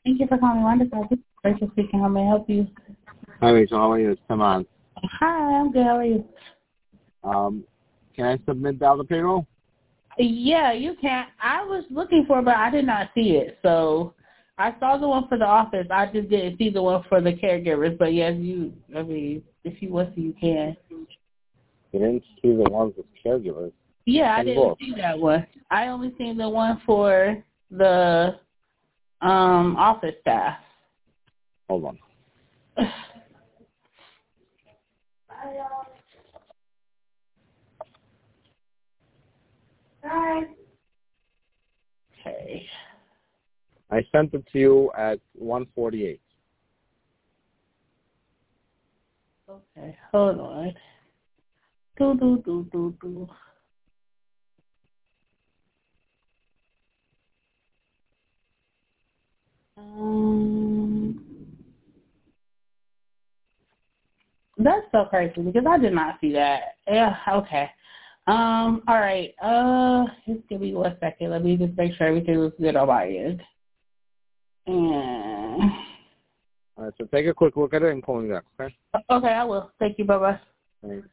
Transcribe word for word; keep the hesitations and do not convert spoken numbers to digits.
Thank you for calling Wonderful. This is Rachel speaking. How may I help you? Hi, Rachel. How are you? It's Tim on. Hi, I'm good. How are you? Um, can I submit that the payroll? Yeah, you can. I was looking for it, but I did not see it. So I saw the one for the office. I just didn't see the one for the caregivers. But yes, you. I mean, if you want to, you can. You didn't see the ones with caregivers. Yeah, I Send didn't both. see that one. I only seen the one for the um office staff. Hold on. Hi. Okay. I sent it to you at one forty-eight. Okay. Hold on. Do do do do do. Um, that's so crazy because I did not see that. Yeah. Okay. Um. All right. Uh. Just give me one second. Let me just make sure everything was good on my end. And All right, so take a quick look at it and call me back, okay? okay, I will. Thank you. Bye bye. Thanks.